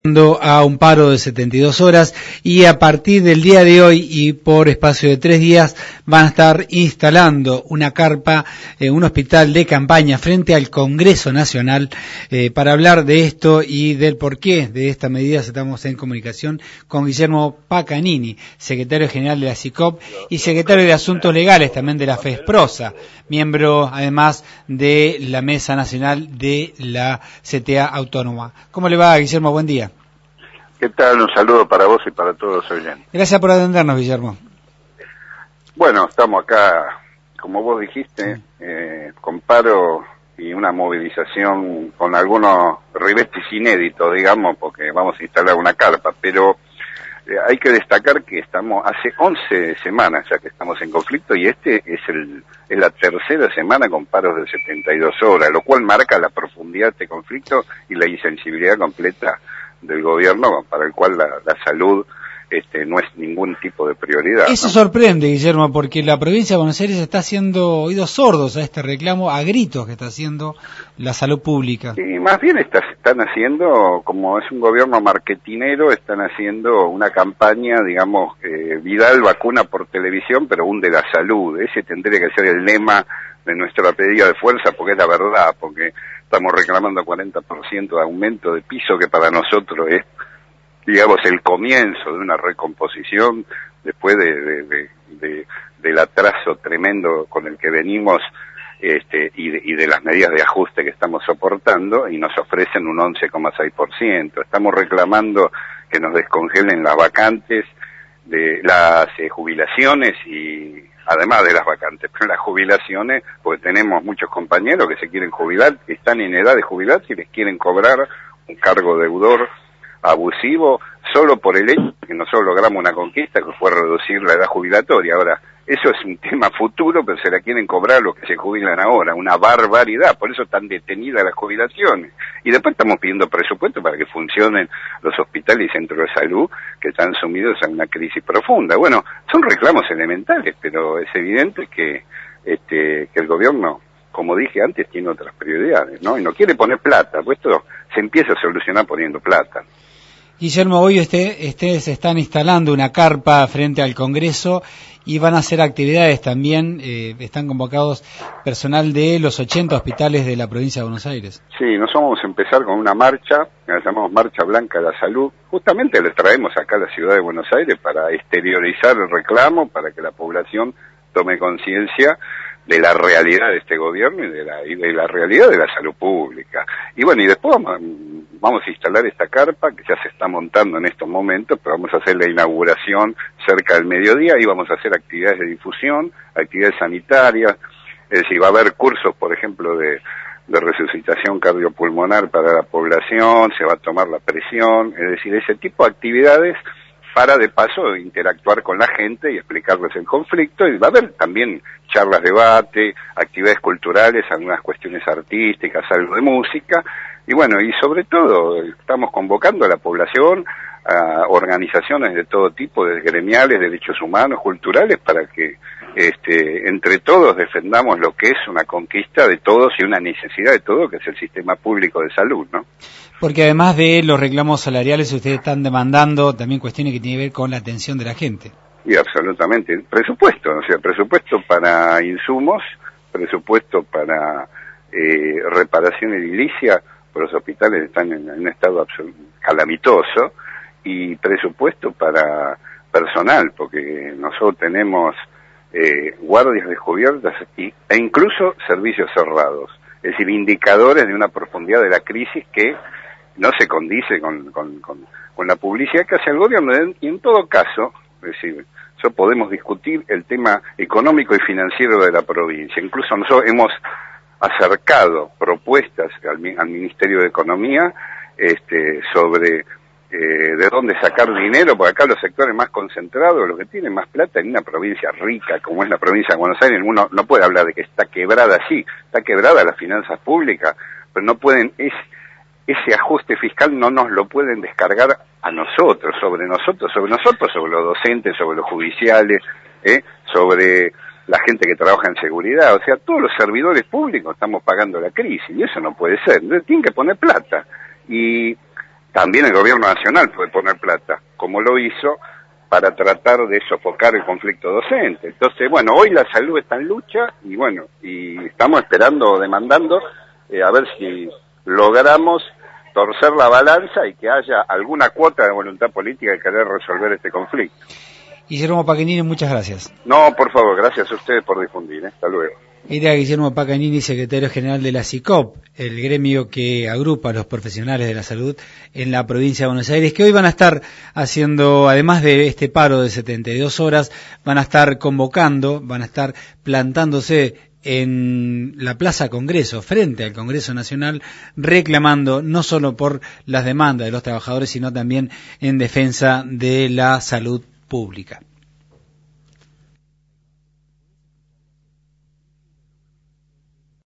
A un paro de 72 horas y a partir del día de hoy y por espacio de 3 días van a estar instalando una carpa en un hospital de campaña frente al Congreso Nacional. Para hablar de esto y del porqué de esta medida estamos en comunicación con Guillermo Pacanini, secretario general de la SICOP y secretario de Asuntos Legales también de la FESPROSA, miembro además de la Mesa Nacional de la CTA Autónoma. ¿Cómo le va, Guillermo? Buen día. ¿Qué tal? Un saludo para vos y para todos los oyentes. Gracias por atendernos, Guillermo. Bueno, estamos acá, como vos dijiste, con paro y una movilización con algunos ribetes inéditos, digamos, porque vamos a instalar una carpa, pero hay que destacar que estamos hace 11 semanas ya que estamos en conflicto y es la tercera semana con paros de 72 horas, lo cual marca la profundidad de este conflicto y la insensibilidad completa del gobierno, para el cual la salud no es ningún tipo de prioridad. Eso, ¿no? Sorprende, Guillermo, porque la provincia de Buenos Aires está haciendo oídos sordos a este reclamo, a gritos que está haciendo la salud pública. Y más bien están haciendo, como es un gobierno marketinero, están haciendo una campaña, digamos, Vidal vacuna por televisión, pero un de la salud. Ese tendría que ser el lema de nuestra pedida de fuerza, porque es la verdad, porque estamos reclamando 40% de aumento de piso, que para nosotros es, digamos, el comienzo de una recomposición después del atraso tremendo con el que venimos y de las medidas de ajuste que estamos soportando, y nos ofrecen un 11,6%. Estamos reclamando que nos descongelen las vacantes de las jubilaciones y además de las vacantes, pero las jubilaciones, porque tenemos muchos compañeros que se quieren jubilar, que están en edad de jubilarse y les quieren cobrar un cargo deudor abusivo solo por el hecho de que nosotros logramos una conquista que fue reducir la edad jubilatoria. Ahora, eso es un tema futuro, pero se la quieren cobrar los que se jubilan ahora, una barbaridad, por eso están detenidas las jubilaciones. Y después estamos pidiendo presupuesto para que funcionen los hospitales y centros de salud que están sumidos en una crisis profunda. Bueno, son reclamos elementales, pero es evidente que el gobierno, como dije antes, tiene otras prioridades, ¿no? Y no quiere poner plata, pues esto se empieza a solucionar poniendo plata. Guillermo, hoy ustedes están instalando una carpa frente al Congreso y van a hacer actividades también, están convocados personal de los 80 hospitales de la provincia de Buenos Aires. Sí, nosotros vamos a empezar con una marcha, que la llamamos Marcha Blanca de la Salud. Justamente le traemos acá a la ciudad de Buenos Aires para exteriorizar el reclamo, para que la población tome conciencia de la realidad de este gobierno y de la realidad de la salud pública. Y bueno, y después vamos a instalar esta carpa que ya se está montando en estos momentos, pero vamos a hacer la inauguración cerca del mediodía y vamos a hacer actividades de difusión, actividades sanitarias, es decir, va a haber cursos, por ejemplo, de resucitación cardiopulmonar para la población, se va a tomar la presión, es decir, ese tipo de actividades para de paso interactuar con la gente y explicarles el conflicto, y va a haber también charlas, debate, actividades culturales, algunas cuestiones artísticas, algo de música, y bueno, y sobre todo estamos convocando a la población, a organizaciones de todo tipo, de gremiales, derechos humanos, culturales, para que entre todos defendamos lo que es una conquista de todos y una necesidad de todos, que es el sistema público de salud, ¿no? Porque además de los reclamos salariales, ustedes están demandando también cuestiones que tienen que ver con la atención de la gente. Y absolutamente. Presupuesto, o sea, presupuesto para insumos, presupuesto para reparación edilicia, porque los hospitales están en un estado calamitoso, y presupuesto para personal, porque nosotros tenemos guardias descubiertas e incluso servicios cerrados. Es decir, indicadores de una profundidad de la crisis que no se condice con la publicidad que hace el gobierno. Y en todo caso, es decir, eso podemos discutir el tema económico y financiero de la provincia. Incluso nosotros hemos acercado propuestas al Ministerio de Economía sobre de dónde sacar dinero, porque acá los sectores más concentrados, los que tienen más plata en una provincia rica como es la provincia de Buenos Aires, uno no puede hablar de que está quebrada, sí, está quebrada las finanzas públicas, pero no pueden, ese ajuste fiscal no nos lo pueden descargar a nosotros, sobre los docentes, sobre los judiciales, sobre la gente que trabaja en seguridad, o sea, todos los servidores públicos estamos pagando la crisis, y eso no puede ser, entonces tienen que poner plata, y también el gobierno nacional puede poner plata, como lo hizo para tratar de sofocar el conflicto docente. Entonces, bueno, hoy la salud está en lucha y bueno, y estamos esperando, demandando, a ver si logramos torcer la balanza y que haya alguna cuota de voluntad política de querer resolver este conflicto. Guillermo Paganini, muchas gracias. No, por favor, gracias a ustedes por difundir. Hasta luego. Era Guillermo Paganini, secretario general de la SICOP, el gremio que agrupa a los profesionales de la salud en la provincia de Buenos Aires, que hoy van a estar haciendo, además de este paro de 72 horas, van a estar convocando, van a estar plantándose en la Plaza Congreso, frente al Congreso Nacional, reclamando no solo por las demandas de los trabajadores, sino también en defensa de la salud pública.